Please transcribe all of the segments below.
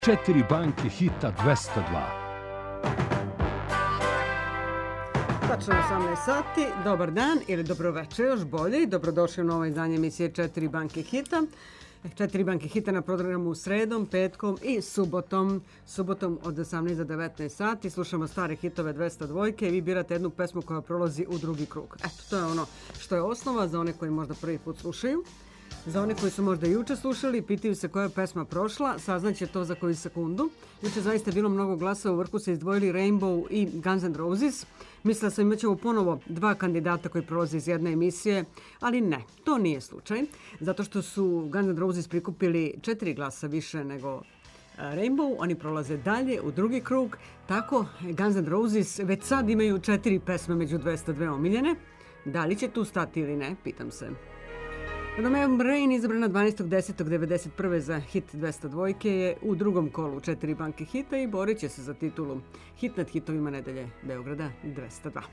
Četiri banke hita 202. Tačno 18 sati, dobar dan ili dobro večer, još bolje. Dobrodošli u novo izdanje emisije Četiri banke hita. Četiri banke hita na programu sredom, petkom i subotom. Subotom od 18 do 19 sati slušamo stare hitove 202 i vi birate jednu pesmu koja prolazi u drugi krug. Eto, to je ono što je osnova za one koji možda prvi put slušaju. Za one koji su možda juče slušali, pitaju se koja je pesma prošla, saznaće to za koju sekundu. Juče zaista bilo mnogo glasa, u vrhu se izdvojili Rainbow i Guns N' Roses. Mislila sam imat ćemo ponovo dva kandidata koji prolaze iz jedne emisije, ali ne, to nije slučaj. Zato što su Guns N' Roses prikupili 4 glasa više nego Rainbow, oni prolaze dalje u drugi krug. Tako Guns N' Roses već sad imaju 4 pesme među 202 omiljene. Da li će tu stati ili ne, pitam se. Romeo Brain, izabrana 12.10.91. za hit 202 je u drugom kolu Četiri banke hita i borit će se za titulu Hit nad hitovima nedelje Beograda 202.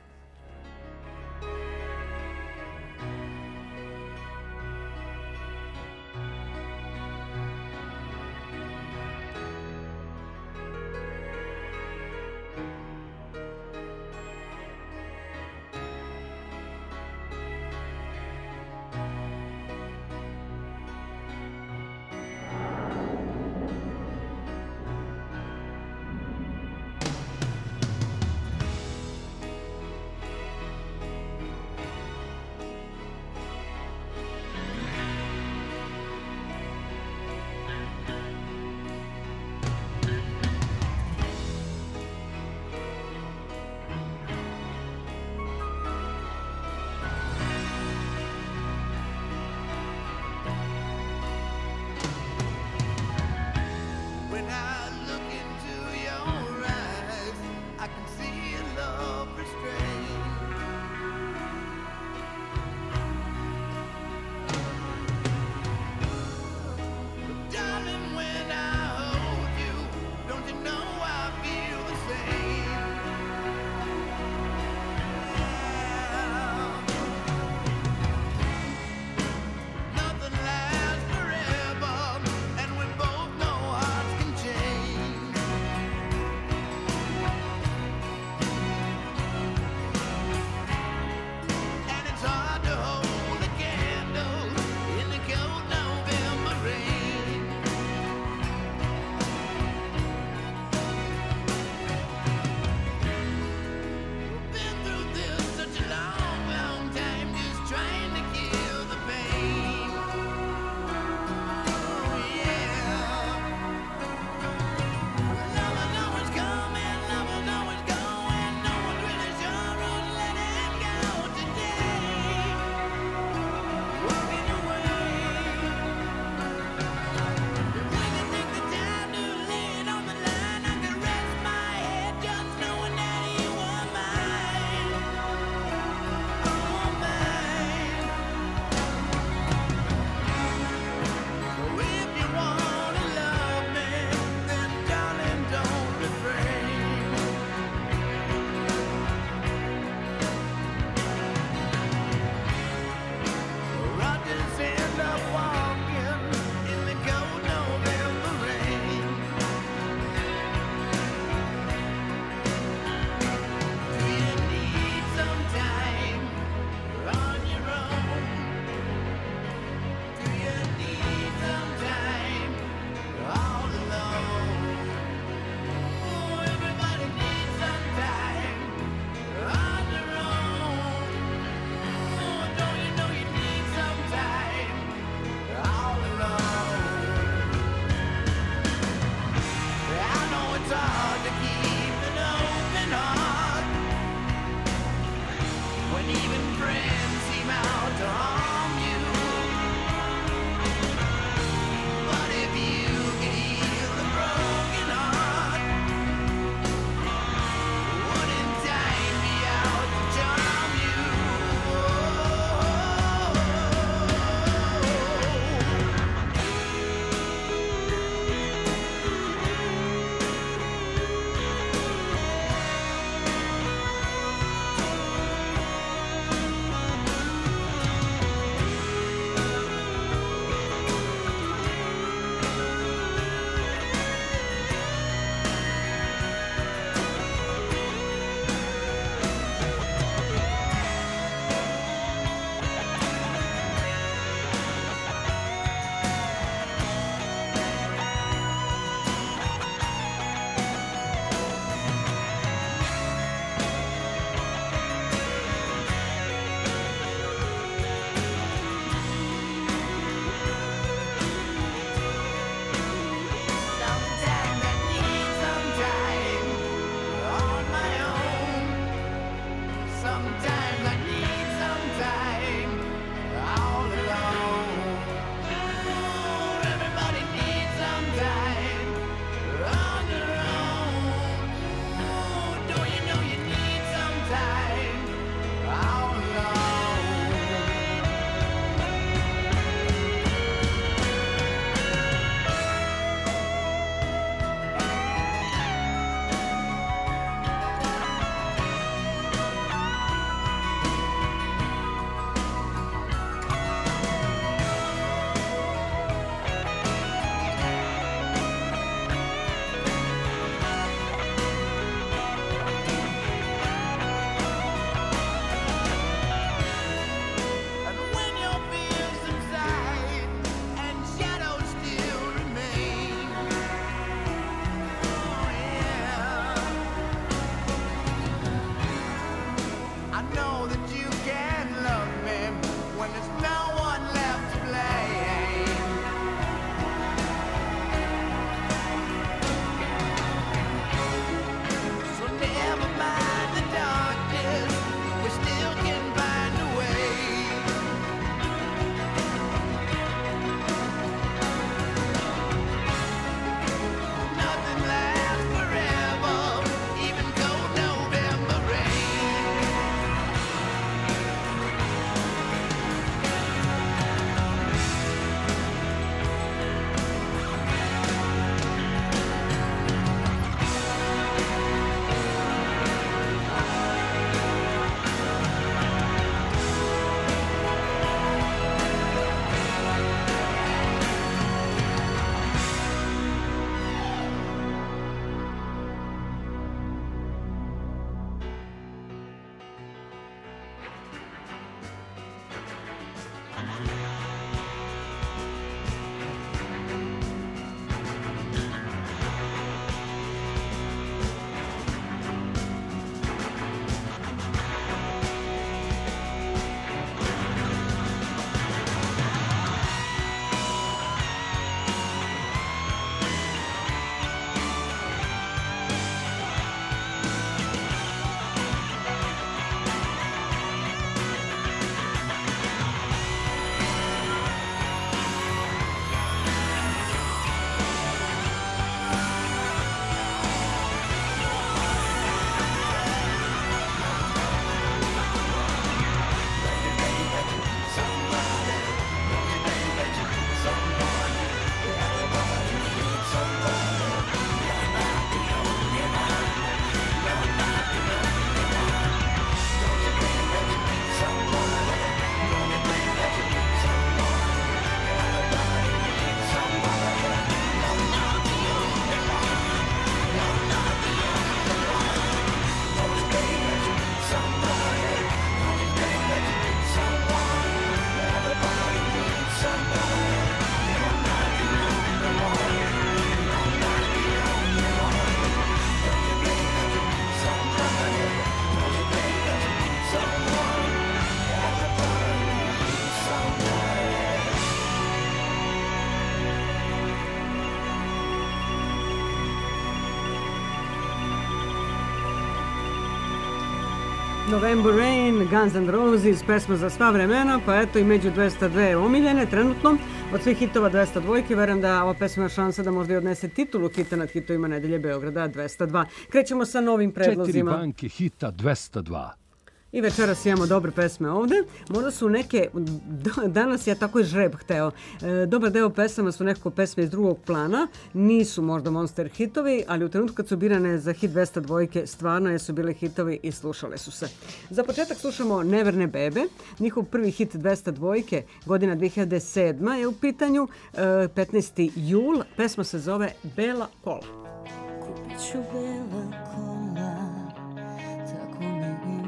November Rain, Guns N' Roses, pesma za sva vremena, pa eto i među 202 omiljene trenutno. Od svih hitova 202, verujem da ova pesma ima šansa da možda i odnese titulu hita nad hitovima nedelje Beograda 202. Krećemo sa novim predlozima. 4 banke hita 202. I večeras imamo dobre pesme ovde. Možda su neke, danas je tako i žreb hteo. Dobar deo pesama su nekako pesme iz drugog plana. Nisu možda monster hitovi, ali u trenutku kad su birane za hit 202, stvarno jesu bile hitovi i slušale su se. Za početak slušamo Neverne bebe. Njihov prvi hit 202, godina 2007 je u pitanju. 15. jul. Pesma se zove Bela kola. Kupit ću bela kola, tako mi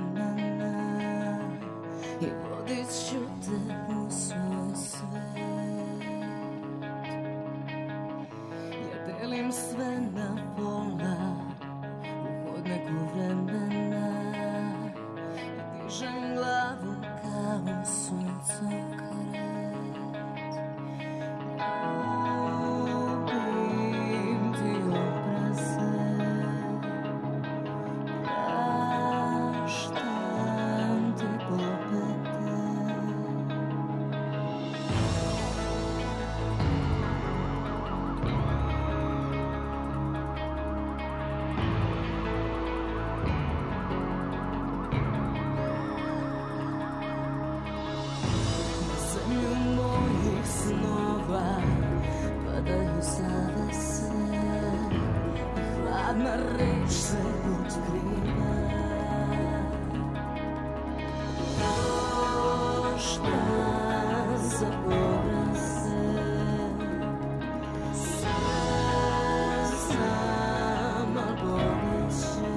i vodit ću te u svoj svet. Ja delim sve na pola u hodniku vremena i dižem glavu kao suncokret. Ljubim ti obraze, praštam ti pobede. Zemlju mojih snova padaju zavese i hladna reč se otkriva. Šta za obraze, sve znam, al bolje će.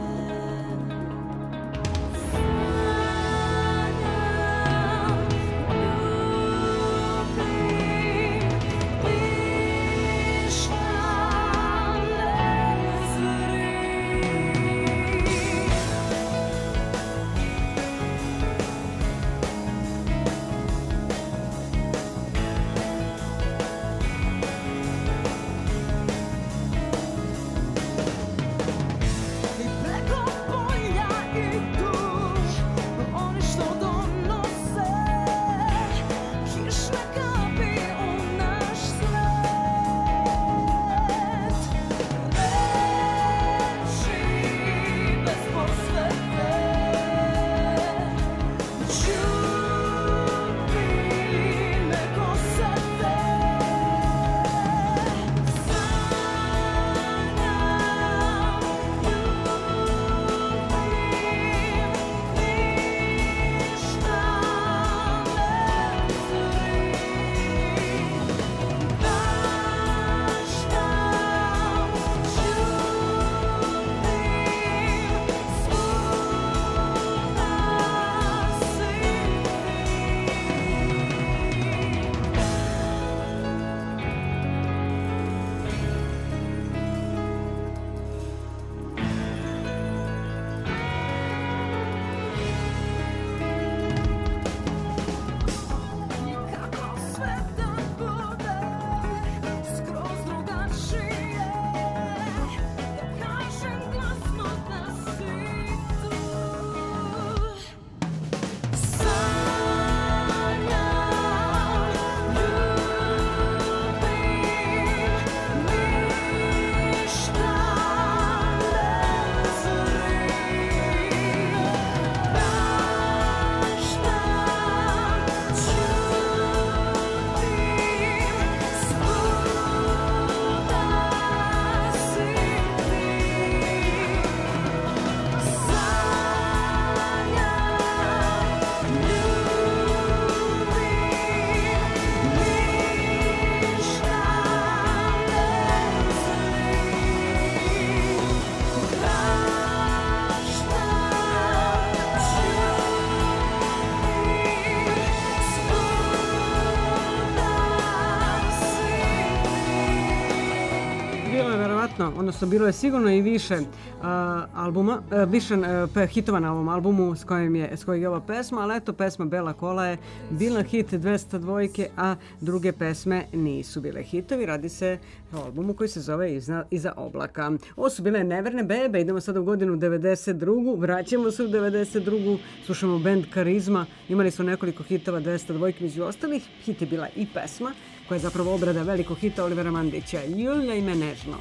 vjerovatno, odnosno bilo je sigurno i više albuma, više hitova na ovom albumu s kojeg je ova pesma, ali eto, pesma Bela kola je bila hit 202, a druge pesme nisu bile hitovi. Radi se o albumu koji se zove Iza oblaka. Ovo su bile Neverne bebe, idemo sada u godinu 92. Vraćamo se u 92. Slušamo band Karizma, imali su nekoliko hitova 202, među ostalih hit je bila i pesma koja je zapravo obrada velikog hita Olivera Mandića, Ljuljaj me nežno.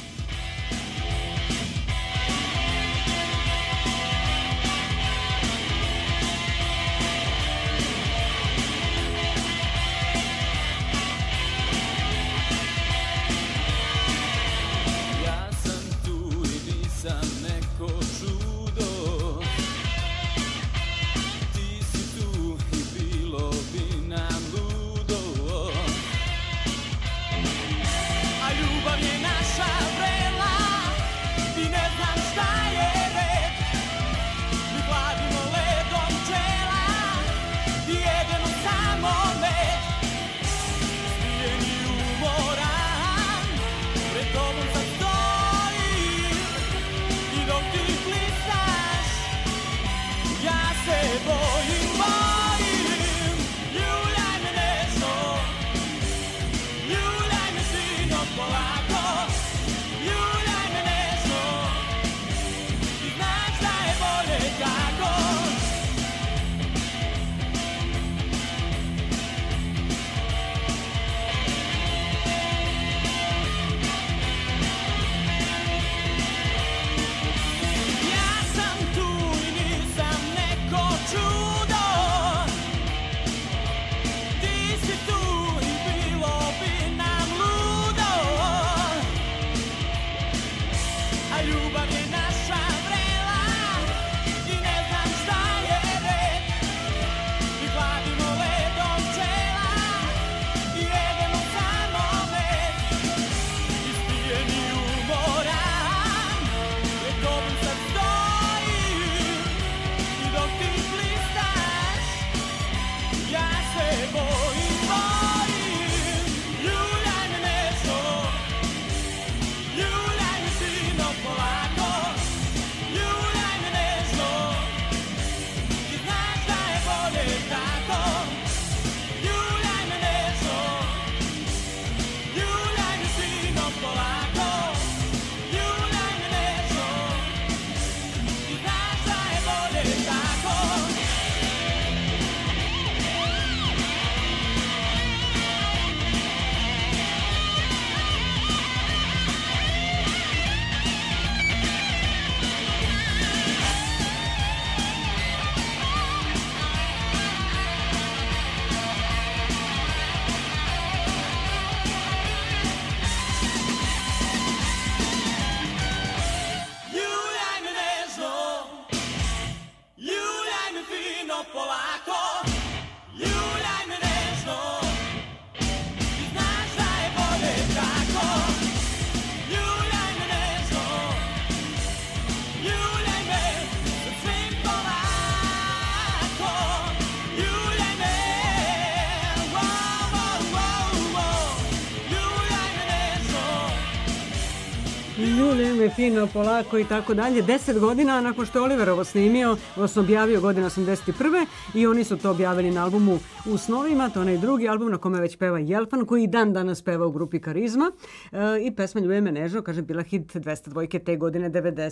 Ljuljaj fino, polako i tako dalje. 10 godina nakon što je Oliver ovo snimio, odnosno objavio godine 81. i oni su to objavili na albumu U snovima, to je onaj drugi album na kome već peva Jelfan, koji i dan danas peva u grupi Karizma. I pesma Ljuljaj me nežno, kaže, bila hit 202 te godine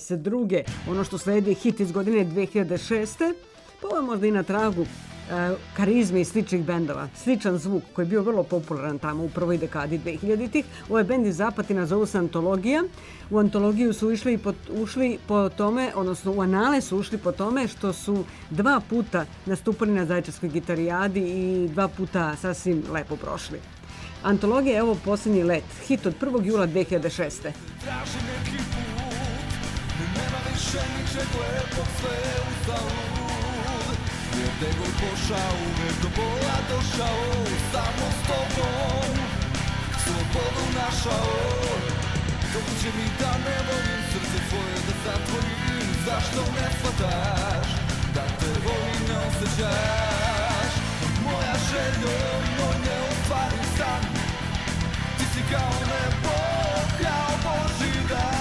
92. Ono što sledi hit iz godine 2006. Pa ovo je možda i na tragu Karizme i sličnih bendova. Sličan zvuk koji je bio vrlo popularan tamo u prvoj dekadi 2000-ih. Ovaj bend iz Zapatina zovu se Antologija. U Antologiju su ušli po tome, odnosno u anale su ušli po tome što su 2 puta nastupali na Zaječarskoj gitarijadi i 2 puta sasvim lepo prošli. Antologija je ovo posljednji let, hit od 1. jula 2006. Traži neki put, nema više ničeg lepog, sve uzalud. Jer gde god pošao, uvek do bola došao, samo s tobom slobodu našao. Dođe mi da ne volim, srce tvoje da zatvorim, zašto ne shvataš, da te volim ne osjećaš. Moja želja, moj neostvarni san, ti si kao nebo, kao Božji dan.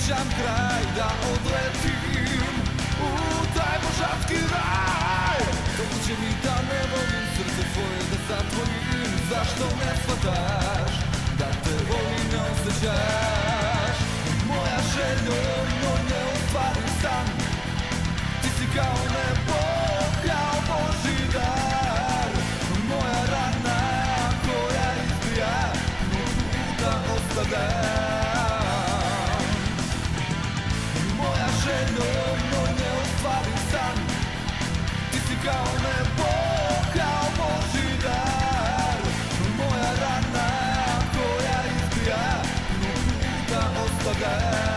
osjećam kraj, da odletim u taj božanski raj. Kako će mi da ne volim srce tvoje da zatvorim, zašto ne shvataš da te volim ne osjećaš? Moja željo, moj neostvarim san, ti si kao nebo, kao Božji dar. Moja rana koja izbija, puta ostavljam. Moja željo, moj neostvarim san, ti si kao nebo, kao Božji dar. Moja rana koja izbija, puta ostavljam.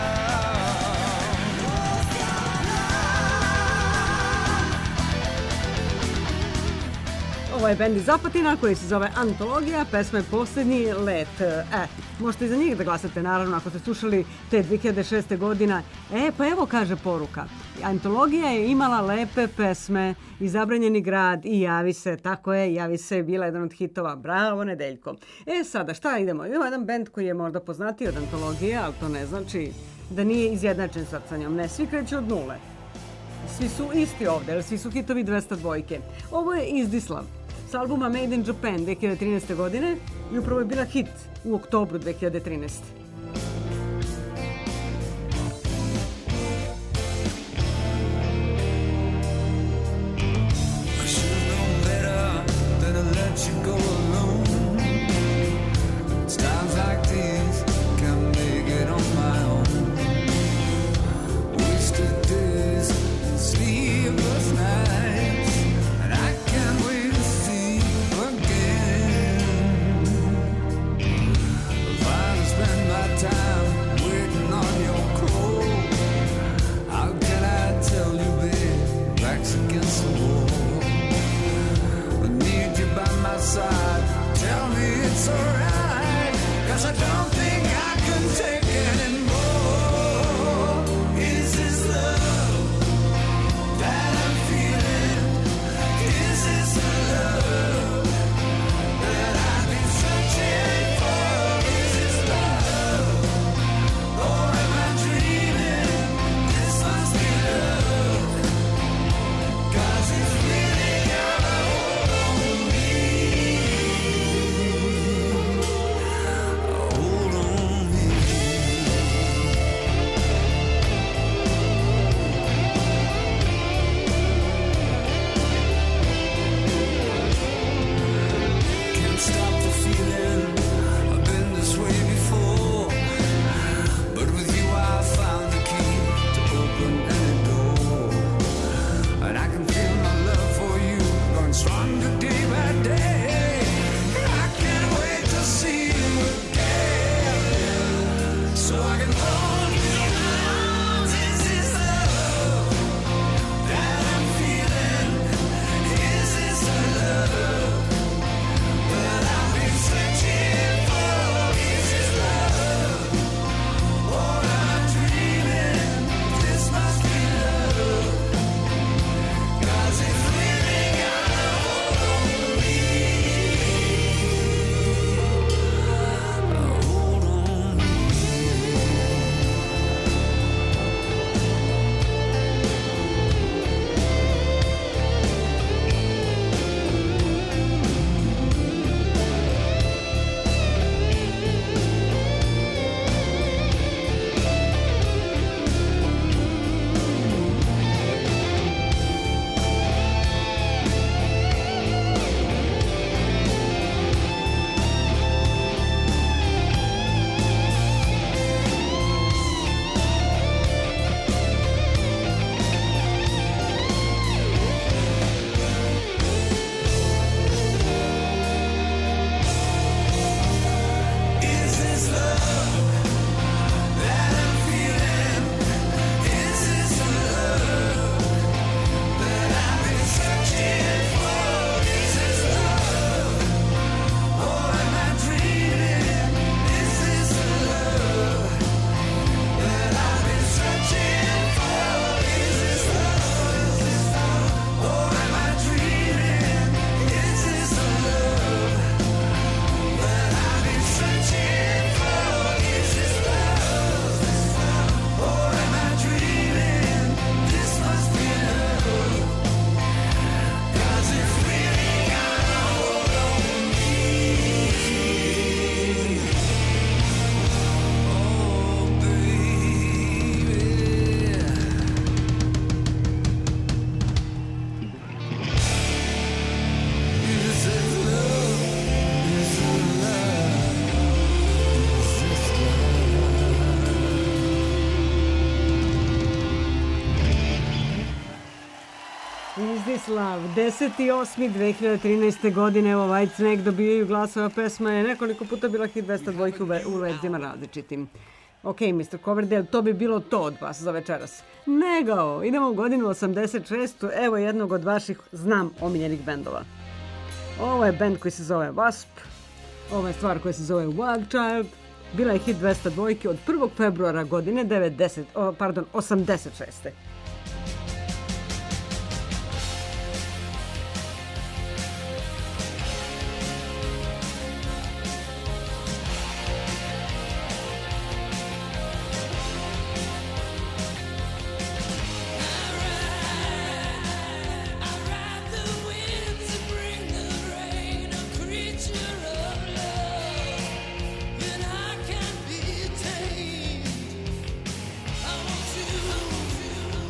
Ovo je bend iz Apatina koji se zove Antologija, pesma je Posljednji let. Možete i za njih da glasate, naravno, ako ste slušali te 2006. godina. Pa evo kaže poruka. Antologija je imala lepe pesme i Zabranjeni grad i Javi se, tako je, Javi se je bila jedan od hitova. Bravo, Nedeljko. Sada, šta idemo? Idemo jedan bend koji je možda poznatiji od Antologije, ali to ne znači da nije izjednačen sad sa njom. Ne, svi kreću od nule. Svi su isti ovde, jer svi su hitovi 202. Ovo je Izdislav s albuma Made in Japan 2013. godine i upravo je bila hit u oktobru 2013. Spend my Bratislav, 10.8.2013. godine, evo Whitesnake dobijaju glasova, pesma je nekoliko puta bila hit 202 u verzijama različitim. Ok, Mr. Coverdale, to bi bilo to od vas za večeras. Nego, idemo u godinu 86. Evo jednog od vaših, znam, omiljenih bendova. Ovo je bend koji se zove Wasp, ovo je stvar koja se zove Wild Child, bila je hit 202 od 1. februara godine 86. I want you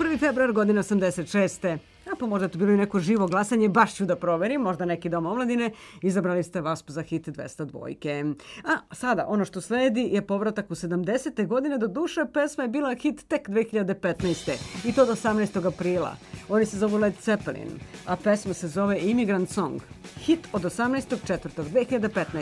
1. februar godine 86. A pa možda to bilo i neko živo glasanje, baš ću da proverim, možda neki dom omladine, izabrali ste Vasp za hit 202. A sada, ono što sledi je povratak u 70. godine, do duše pesma je bila hit tek 2015. I to do 18. aprila. Oni se zovu Led Zeppelin, a pesma se zove Immigrant Song. Hit od 18.4.2015.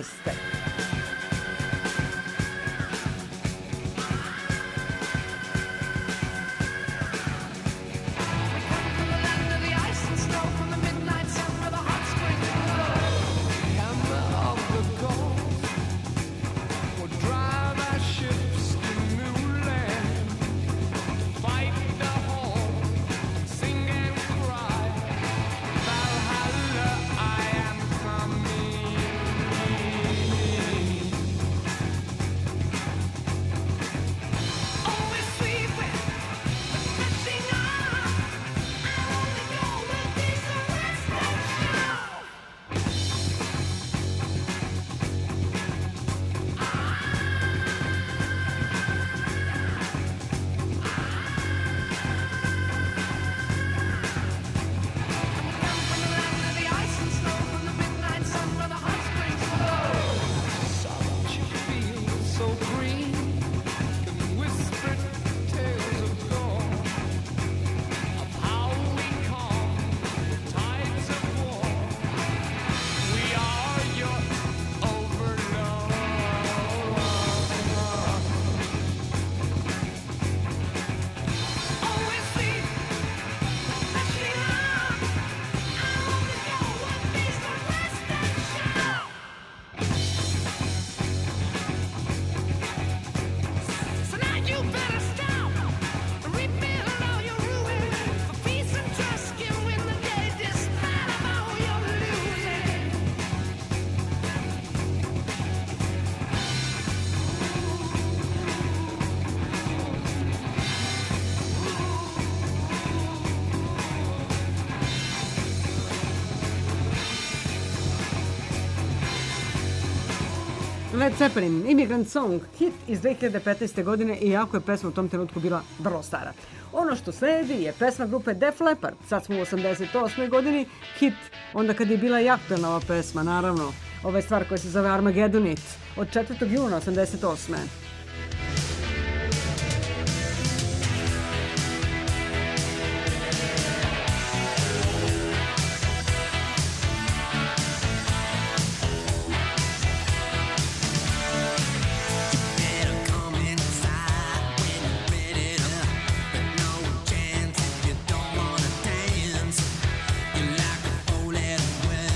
Led Zeppelin, Immigrant Song, hit iz 2015. godine, iako je pesma u tom trenutku bila vrlo stara. Ono što sledi je pesma grupe Def Leppard, sad smo u 88. godini, hit, onda kad je bila i aktualna ova pesma, naravno, ova je stvar koja se zove Armageddon It, od 4. juna 88.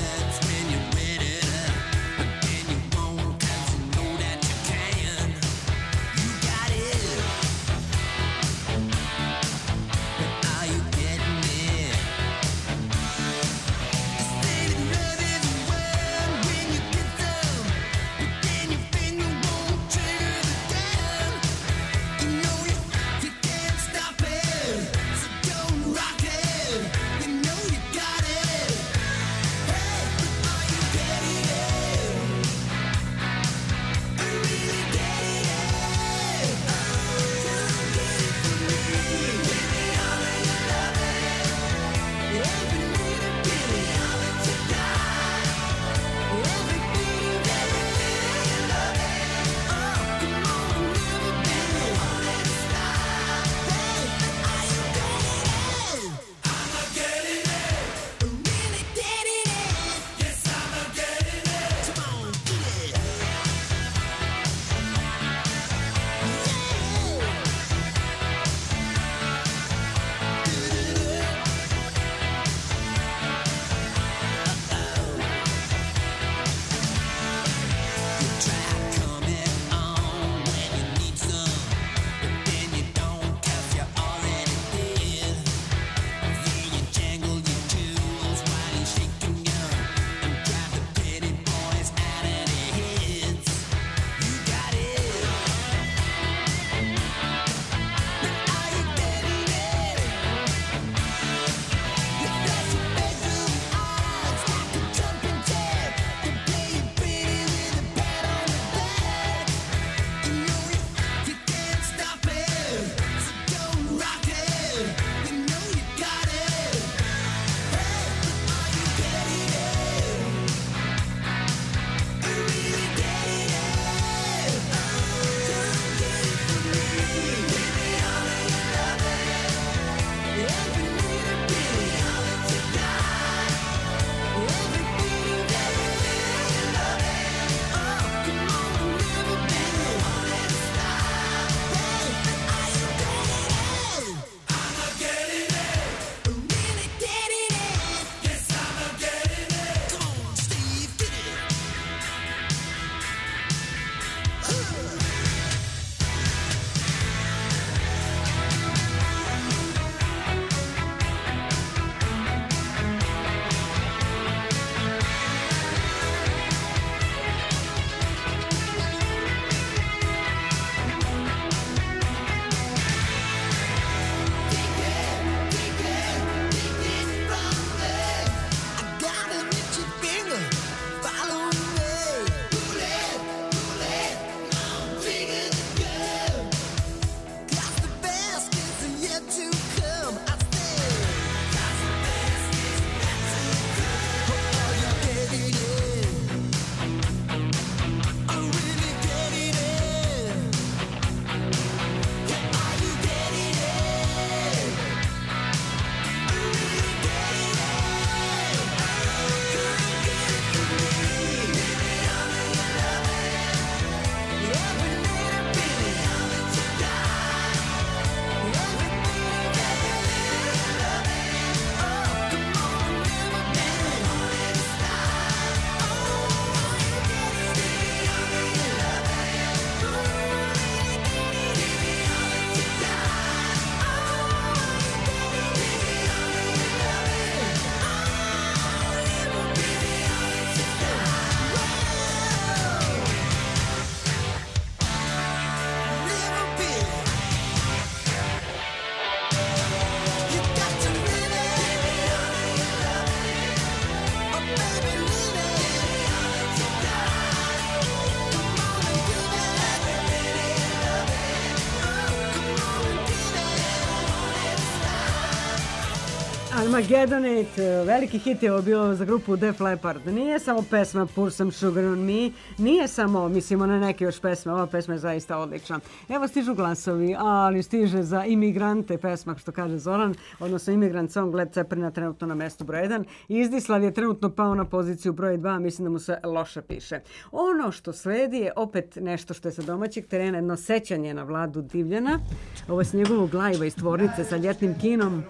Know that you can. Armageddonate, veliki hit je ovo bio za grupu Def Leppard. Nije samo pesma Pour Some Sugar on Me, nije samo, mislimo na neke još pesme, ova pesma je zaista odlična. Evo stižu glasovi, ali stiže za imigrante pesma, što kaže Zoran, odnosno imigrant song Led Zeppelina trenutno na mestu broj 1. Izdislav je trenutno pao na poziciju broj 2, mislim da mu se loše piše. Ono što sledi je opet nešto što je sa domaćeg terena, jedno sećanje na Vladu Divljana. Ovo je s njegovog lajva iz tvornice sa ljetnim kinom.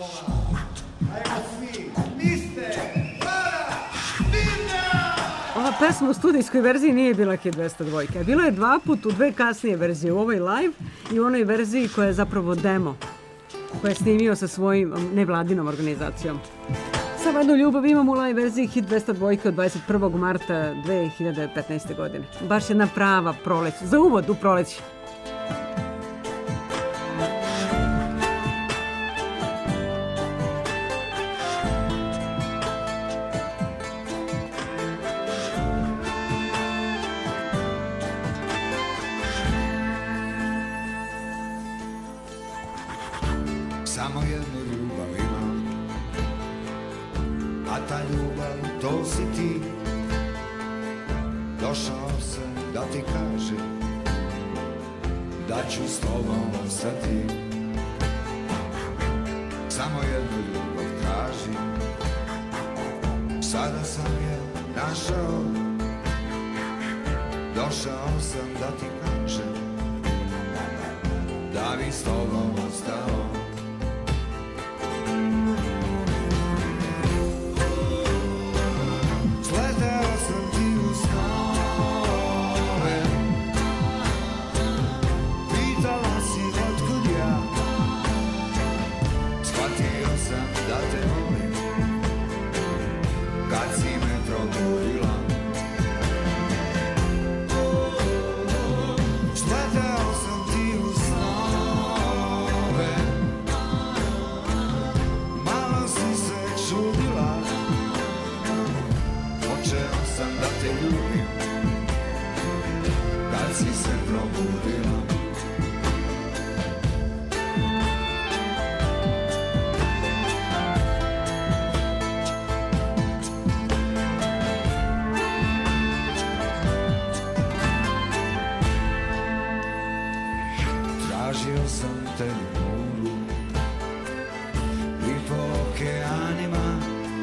Ova pesma u studijskoj verziji nije bila hit 202. Bilo je dva put u dve kasnije verzije, u ovoj live i u onoj verziji koja je zapravo demo, koja je snimio sa svojim nevladinom organizacijom. Samo jednu ljubav imam u live verziji hit 202 od 21. marta 2015. godine. Baš jedna prava proleć, za uvod u proleći. Samo jednu ljubav imam, a ta ljubav to si ti. Došao sam da ti kažem da ću s tobom ostati. Samo jednu ljubav tražim, sada sam je našao. Došao sam da ti kažem da bi s tobom ostao. Tražio sam te u moru i po okeanima,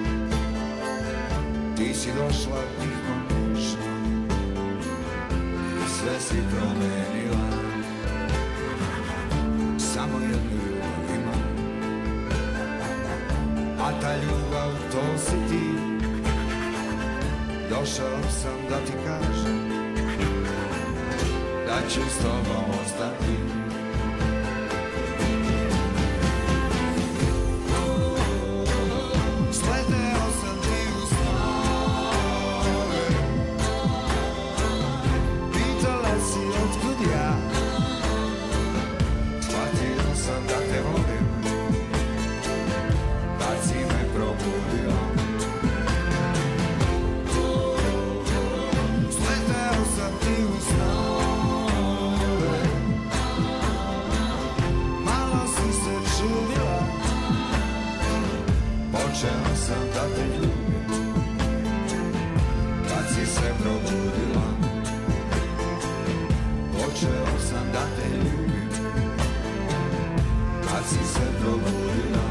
ti si došla tiho nežno i sve si promenila. Samo jednu ljubav imam, a ta ljubav to si ti. Došao sam da ti kažem da ću s tobom ostati. Počeo sam da te ljubim, kad si se probudila. Počeo sam da te ljubim, kad si se probudila.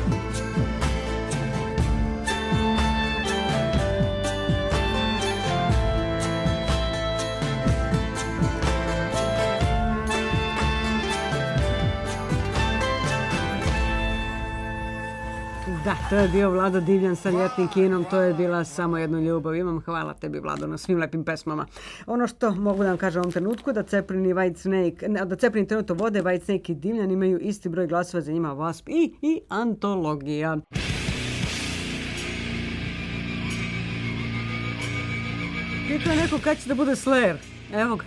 Da, to je bio Vlado Divljan sa ljetnim kinom, to je bila Samo jednu ljubav imam. Hvala tebi, Vlado, na svim lepim pesmama. Ono što mogu da vam kažem u ovom trenutku, da Zeppelin i Whitesnake, da Zeppelin trenutno vode, Whitesnake i Divljan imaju isti broj glasova, za njima Wasp i Antologija. Pitao je neko kad će da bude Slayer. Evo ga.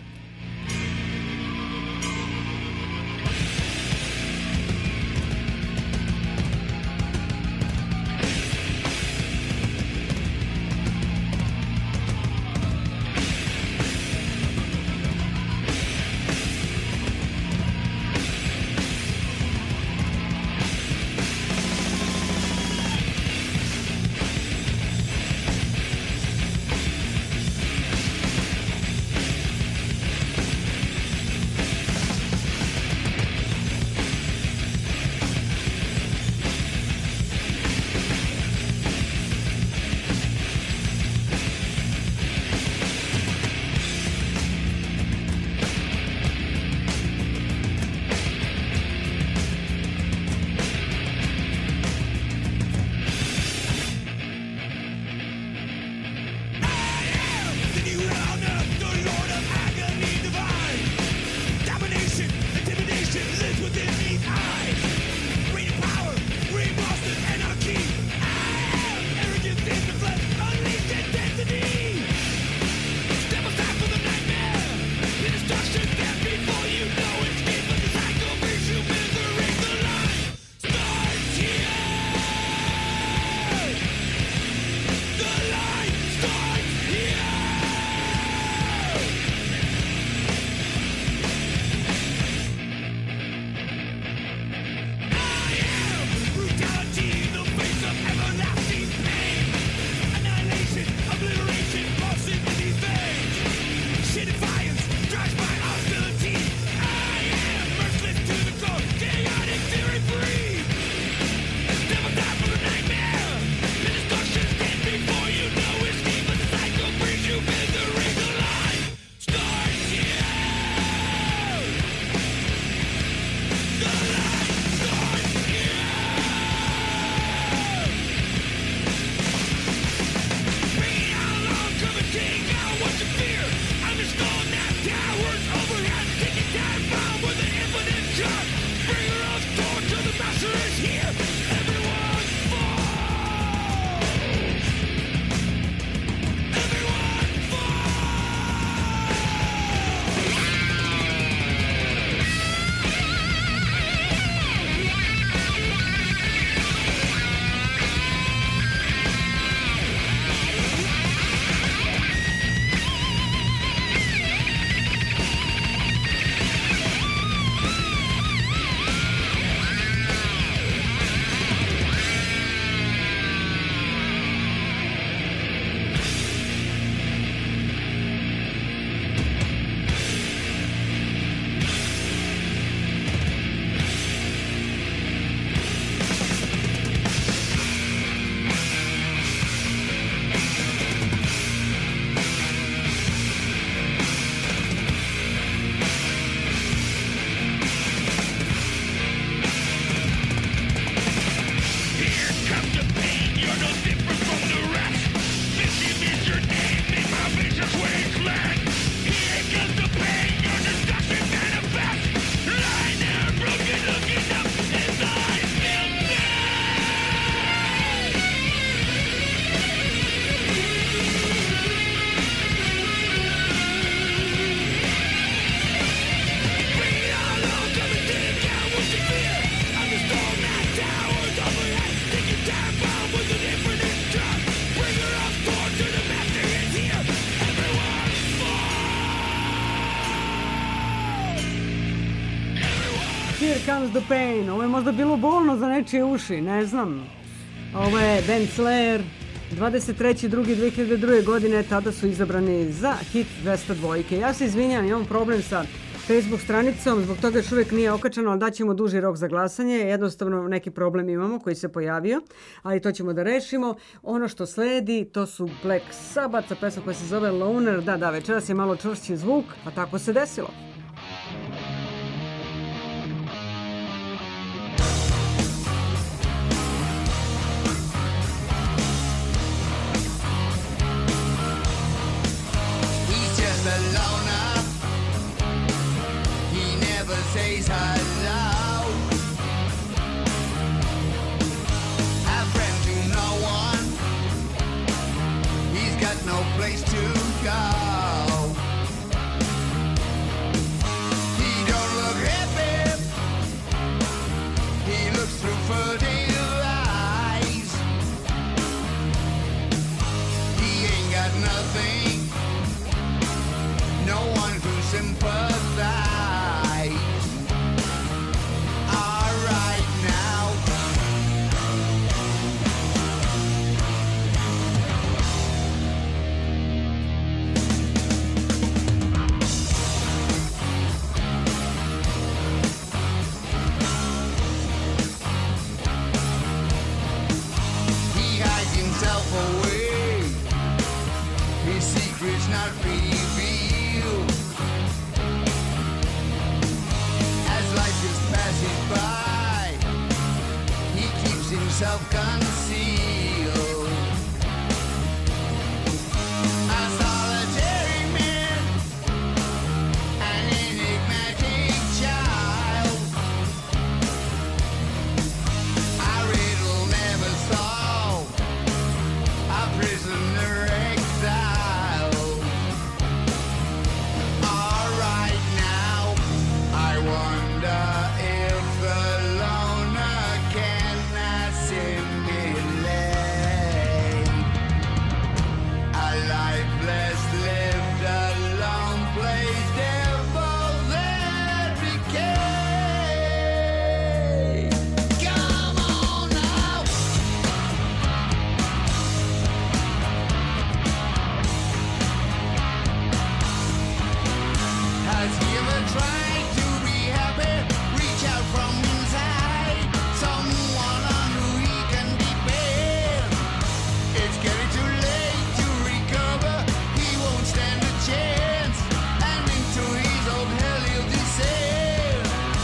Here Comes the Pain. Ovo je možda bilo bolno za nečije uši, ne znam. Ovo je band Slayer, 23.2.2002. godine, tada su izabrani za hit 202. Ja se izvinjam, imam problem sa Facebook stranicom, zbog toga još uvijek nije okačano, ali daćemo duži rok za glasanje. Jednostavno neki problem imamo koji se pojavio, ali to ćemo da rešimo. Ono što sledi, to su Black Sabbath, pesma koja se zove Loner. Da, večeras je malo čvršći zvuk, a tako se desilo. Says hello. A friend to no one. He's got no place to go. He don't look happy. He looks through furtive eyes. He ain't got nothing. No one to sympathize. Away. His secret's not revealed. As life just passes by, he keeps himself concealed. A solitary man, an enigmatic child, a riddle never solved. Prisoner exile. All right now, I wonder if the loner can assimilate a life less lived alone, plays devil that decay. Come on now. Has he ever tried to be happy? Reach out from inside, someone on who he can depend. It's getting too late to recover. He won't stand a chance, and into his old hell he'll descend.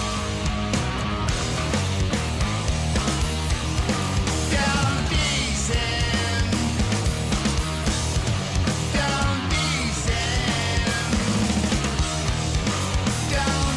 Down descend, down descend. Down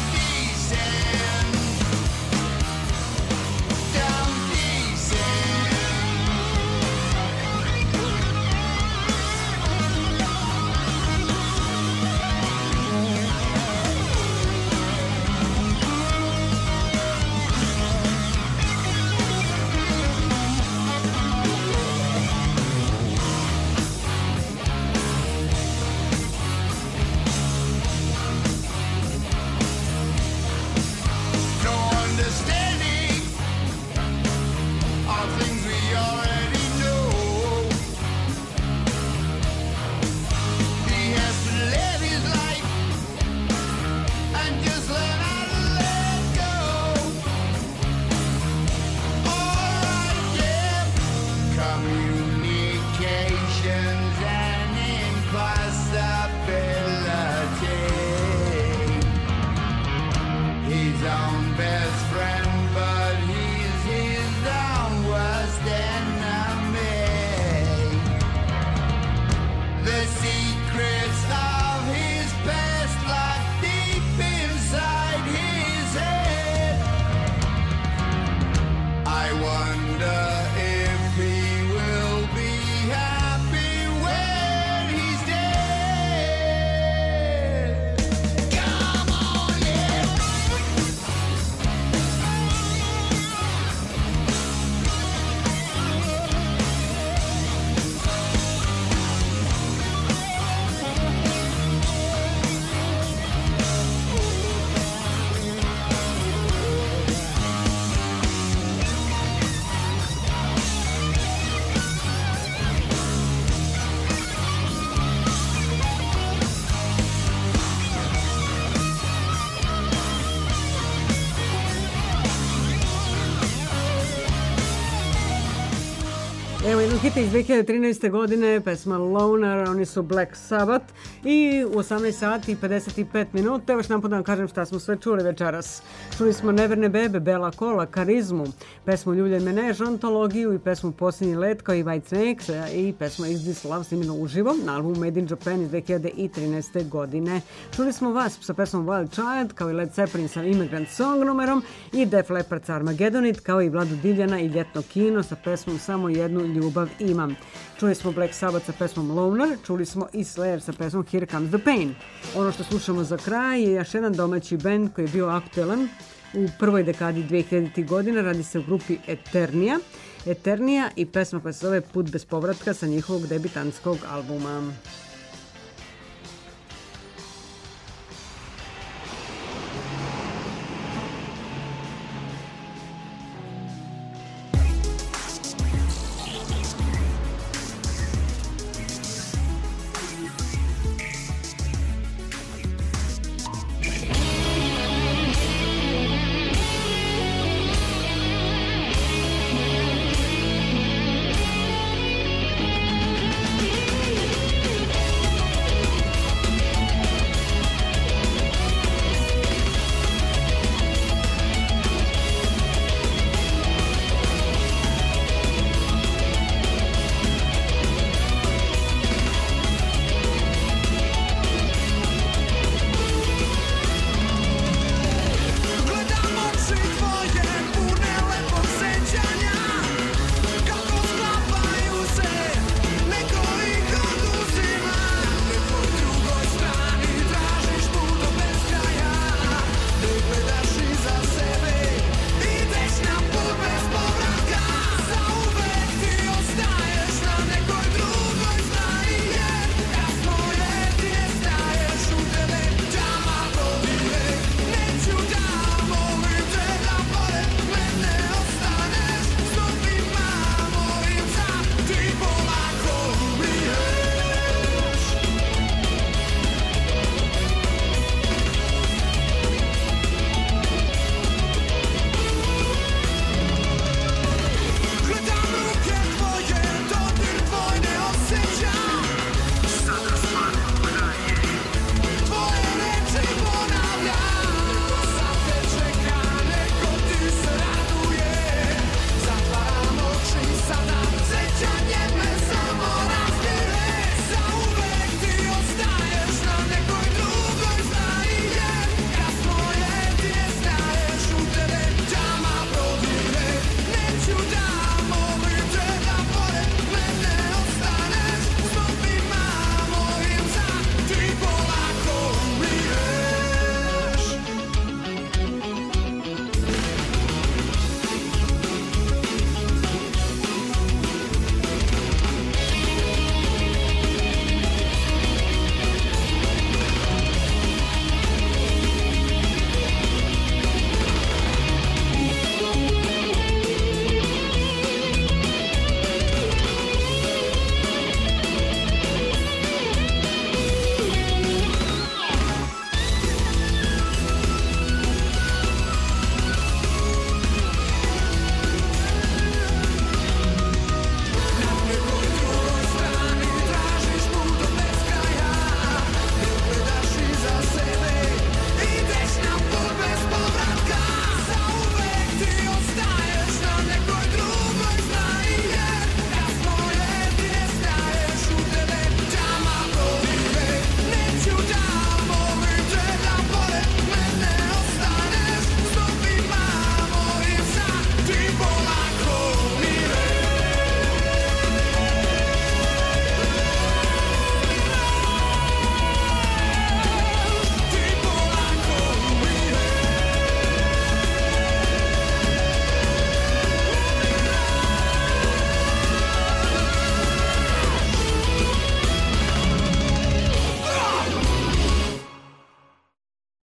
Bank hita iz 2013. godine, pesma Loner, oni su Black Sabbath i u 18 sati i 55 minuta. Evo što nam podam kažem šta smo sve čuli večeras. Čuli smo Neverne bebe, Bela Kola, Karizmu, pesmu Ljuljen Menež, Ontologiju i pesmu Posljednji let kao i White Snakes i pesma Is This Love snimljeno uživo na albumu Made in Japan iz 2013. godine. Čuli smo vas sa pesmom Wild Child kao i Led Zeppelin sa Immigrant Song numerom i Def Leppard sa Armageddonit kao i Vladu Divljana i Ljetno kino sa pesmom Samo jednu ljubav imam. Čuli smo Black Sabbath sa pesmom Loner, čuli smo i Slayer sa pesmom Here Comes the Pain. Ono što slušamo za kraj je još jedan domaći bend koji je bio aktuelan u prvoj dekadi 2000. godina. Radi se o grupi Eternija i pesma koja se zove Put bez povratka sa njihovog debitantskog albuma.